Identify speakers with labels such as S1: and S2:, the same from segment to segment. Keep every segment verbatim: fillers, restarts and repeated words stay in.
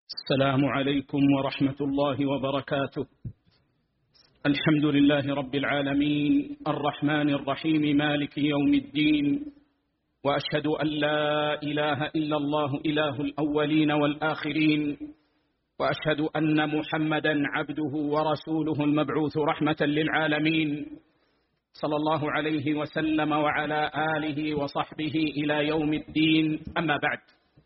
S1: السلام عليكم ورحمة الله وبركاته. الحمد لله رب العالمين الرحمن الرحيم مالك يوم الدين، وأشهد أن لا إله إلا الله إله الأولين والآخرين، وأشهد أن محمدا عبده ورسوله المبعوث رحمة للعالمين، صلى الله عليه وسلم وعلى آله وصحبه إلى يوم الدين. أما بعد،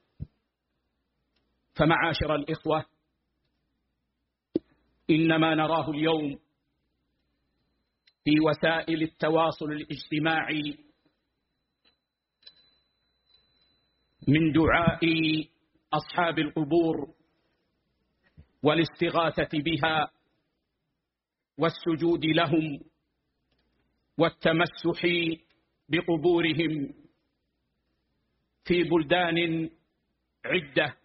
S1: فمعاشر الإخوة، إنما نراه اليوم في وسائل التواصل الاجتماعي من دعاء أصحاب القبور والاستغاثة بها والسجود لهم والتمسح بقبورهم في بلدان عدة،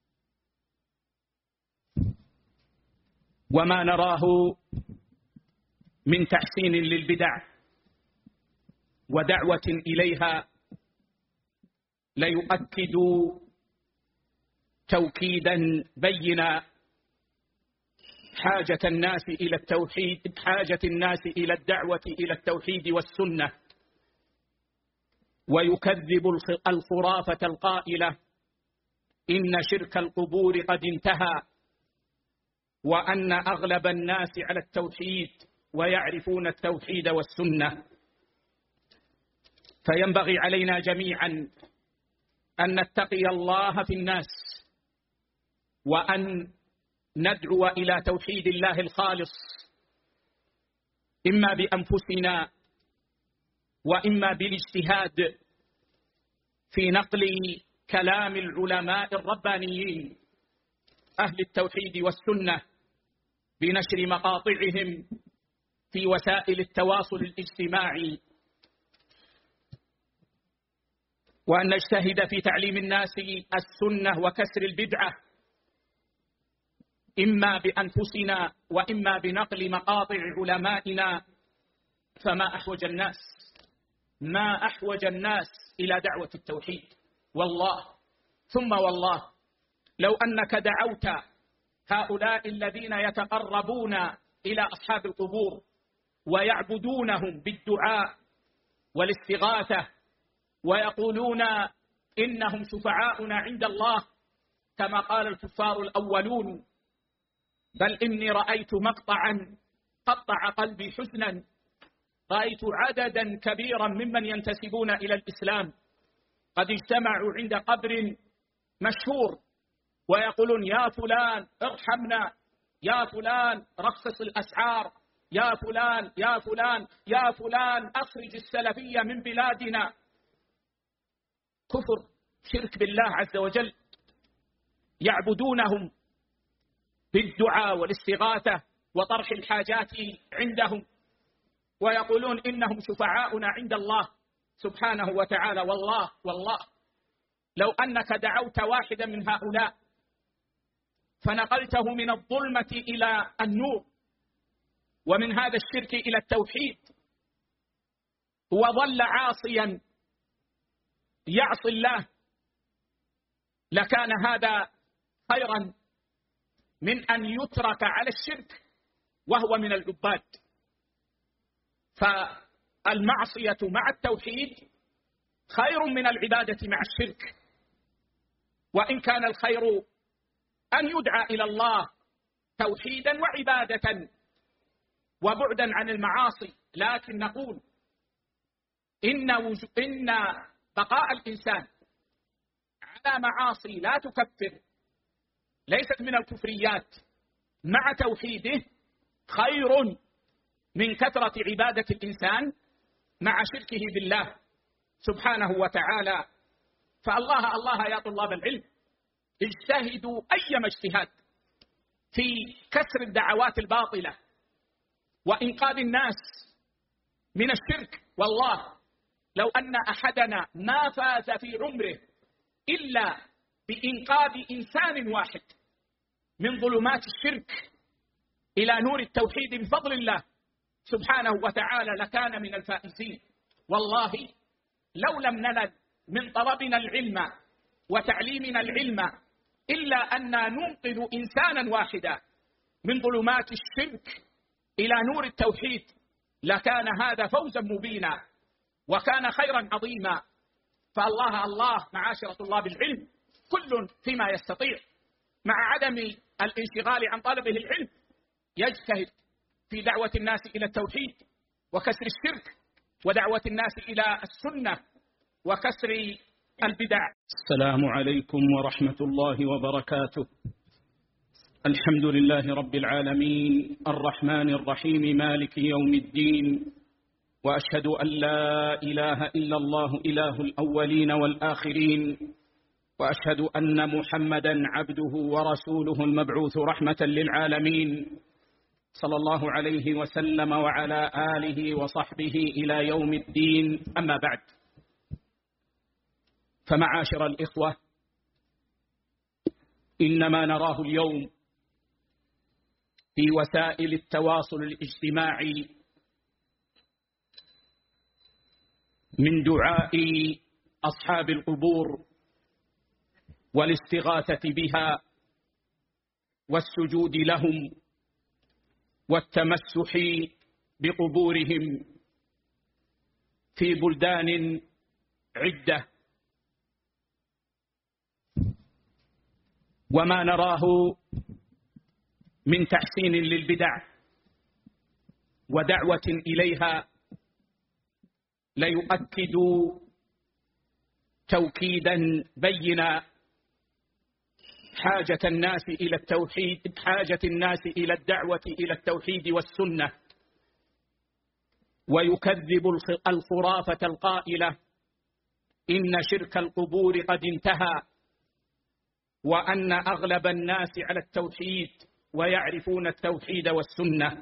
S1: وما نراه من تحسين للبدع ودعوة إليها ليؤكد توكيدا بينا حاجة الناس إلى التوحيد، حاجة الناس إلى الدعوة إلى التوحيد والسنة، ويكذب الخرافة القائلة إن شرك القبور قد انتهى، وأن أغلب الناس على التوحيد ويعرفون التوحيد والسنة. فينبغي علينا جميعا أن نتقي الله في الناس، وأن ندعو إلى توحيد الله الخالص، إما بأنفسنا وإما بالاجتهاد في نقل كلام العلماء الربانيين أهل التوحيد والسنة، بنشر مقاطعهم في وسائل التواصل الاجتماعي، وأن نجتهد في تعليم الناس السنة وكسر البدعة، إما بأنفسنا وإما بنقل مقاطع علمائنا. فما أحوج الناس ما أحوج الناس إلى دعوة التوحيد، والله ثم والله لو أنك دعوت هؤلاء الذين يتقربون إلى أصحاب القبور ويعبدونهم بالدعاء والاستغاثة ويقولون إنهم شفعاؤنا عند الله كما قال الكفار الأولون، بل إني رأيت مقطعا قطع قلبي حزنا، رأيت عددا كبيرا ممن ينتسبون إلى الإسلام قد اجتمعوا عند قبر مشهور ويقولون يا فلان ارحمنا، يا فلان رخص الأسعار، يا فلان يا فلان يا فلان أخرج السلفية من بلادنا. كفر، شرك بالله عز وجل. يعبدونهم بالدعاء والاستغاثة وطرح الحاجات عندهم، ويقولون إنهم شفعاؤنا عند الله سبحانه وتعالى. والله والله لو أنك دعوت واحدا من هؤلاء فنقلته من الظلمة إلى النور، ومن هذا الشرك إلى التوحيد، وظل عاصيا يعصي الله، لكان هذا خيرا من أن يترك على الشرك وهو من العباد. فالمعصية مع التوحيد خير من العبادة مع الشرك، وإن كان الخير أن يدعى إلى الله توحيدا وعبادة وبعدا عن المعاصي. لكن نقول إن, إن بقاء الإنسان على معاصي لا تكفر، ليست من الكفريات، مع توحيده خير من كثرة عبادة الإنسان مع شركه بالله سبحانه وتعالى. فالله الله يا طلاب العلم، اجتهدوا أيما اجتهاد في كسر الدعوات الباطلة وإنقاذ الناس من الشرك. والله لو أن أحدنا ما فاز في عمره إلا بإنقاذ إنسان واحد من ظلمات الشرك إلى نور التوحيد بفضل الله سبحانه وتعالى لكان من الفائزين. والله لو لم نلد من طلبنا العلم وتعليمنا العلم إلا أن ننقذ إنسانا واحدا من ظلمات الشرك إلى نور التوحيد لكان هذا فوزا مبينا وكان خيرا عظيما. فالله الله معاشر طلاب العلم، كل فيما يستطيع مع عدم الانشغال عن طلبه العلم يجتهد في دعوة الناس إلى التوحيد وكسر الشرك، ودعوة الناس إلى السنة وكسر البدع. السلام عليكم ورحمة الله وبركاته. الحمد لله رب العالمين الرحمن الرحيم مالك يوم الدين، وأشهد أن لا إله إلا الله إله الأولين والآخرين، وأشهد أن محمدا عبده ورسوله المبعوث رحمة للعالمين، صلى الله عليه وسلم وعلى آله وصحبه إلى يوم الدين. أما بعد، فمعاشر الإخوة، إنما نراه اليوم في وسائل التواصل الاجتماعي من دعاء أصحاب القبور والاستغاثة بها والسجود لهم والتمسح بقبورهم في بلدان عدة، وما نراه من تحسين للبدع ودعوة إليها ليؤكد توكيدا بينا حاجة الناس إلى التوحيد، حاجة الناس إلى الدعوة إلى التوحيد والسنة، ويكذب الخرافة القائلة إن شرك القبور قد انتهى، وأن أغلب الناس على التوحيد ويعرفون التوحيد والسنة.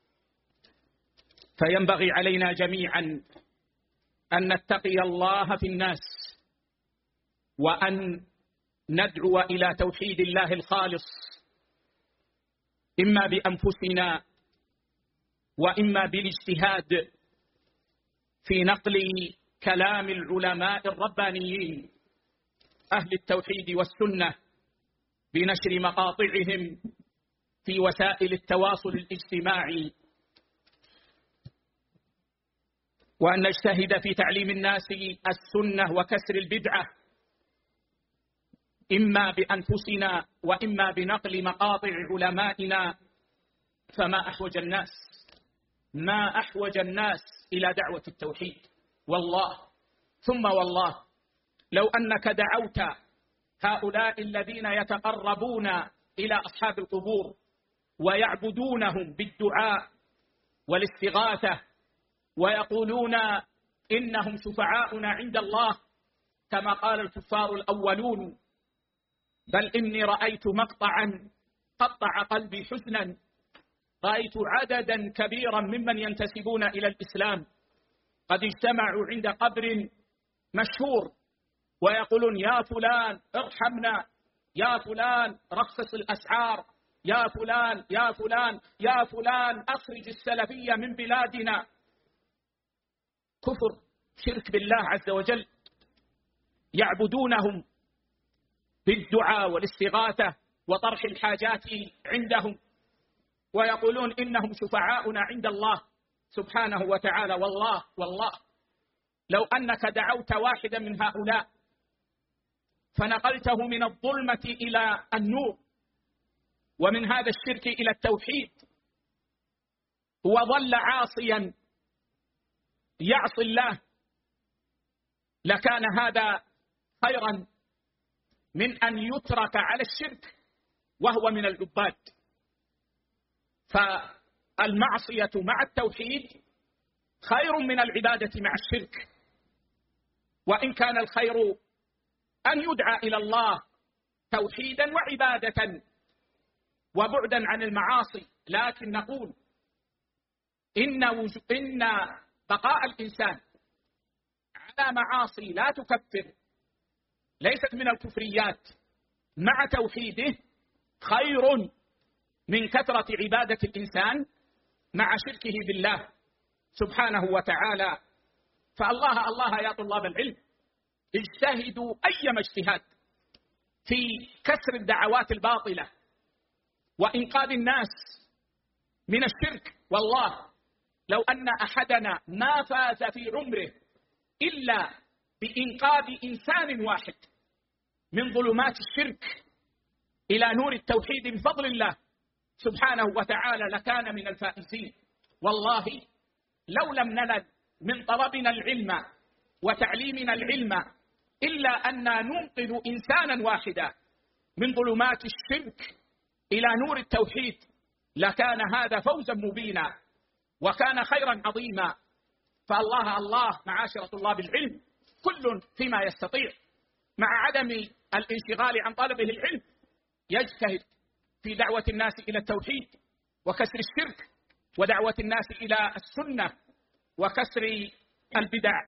S1: فينبغي علينا جميعا أن نتقي الله في الناس، وأن ندعو إلى توحيد الله الخالص، إما بأنفسنا وإما بالاجتهاد في نقل كلام العلماء الربانيين أهل التوحيد والسنة، بنشر مقاطعهم في وسائل التواصل الاجتماعي، وأن نجتهد في تعليم الناس السنة وكسر البدعة، إما بأنفسنا وإما بنقل مقاطع علمائنا. فما أحوج الناس ما أحوج الناس إلى دعوة التوحيد، والله ثم والله لو أنك دعوت هؤلاء الذين يتقربون إلى أصحاب القبور ويعبدونهم بالدعاء والاستغاثة ويقولون إنهم شفعاؤنا عند الله كما قال الكفار الأولون، بل إني رأيت مقطعا قطع قلبي حزنا، رأيت عددا كبيرا ممن ينتسبون إلى الإسلام قد اجتمعوا عند قبر مشهور ويقولون يا فلان ارحمنا، يا فلان رخص الأسعار، يا فلان يا فلان يا فلان أخرج السلفية من بلادنا. كفر، شرك بالله عز وجل. يعبدونهم بالدعاء والاستغاثة وطرح الحاجات عندهم، ويقولون إنهم شفعاؤنا عند الله سبحانه وتعالى. والله والله لو أنك دعوت واحدا من هؤلاء فنقلته من الظلمة إلى النور ومن هذا الشرك إلى التوحيد، وظل عاصيا يعصي الله، لكان هذا خيرا من أن يترك على الشرك وهو من العباد. فالمعصية مع التوحيد خير من العبادة مع الشرك، وإن كان الخير أن يدعى إلى الله توحيدا وعبادة وبعدا عن المعاصي، لكن نقول إن, إن بقاء الإنسان على معاصي لا تكفر، ليست من الكفريات، مع توحيده خير من كثرة عبادة الإنسان مع شركه بالله سبحانه وتعالى. فالله الله يا طلاب العلم، اجتهدوا أيما اجتهاد في كسر الدعوات الباطلة وإنقاذ الناس من الشرك. والله لو أن أحدنا ما فاز في عمره إلا بإنقاذ إنسان واحد من ظلمات الشرك إلى نور التوحيد بفضل الله سبحانه وتعالى لكان من الفائزين. والله لو لم نلد من طلبنا العلم وتعليمنا العلم إلا أن ننقذ إنسانا واحدا من ظلمات الشرك إلى نور التوحيد لكان هذا فوزا مبينا وكان خيرا عظيما. فالله الله معاشر طلاب العلم كل فيما يستطيع مع عدم الانشغال عن طلبه العلم يجتهد في دعوة الناس إلى التوحيد وكسر الشرك ودعوة الناس إلى السنة وكسر البدع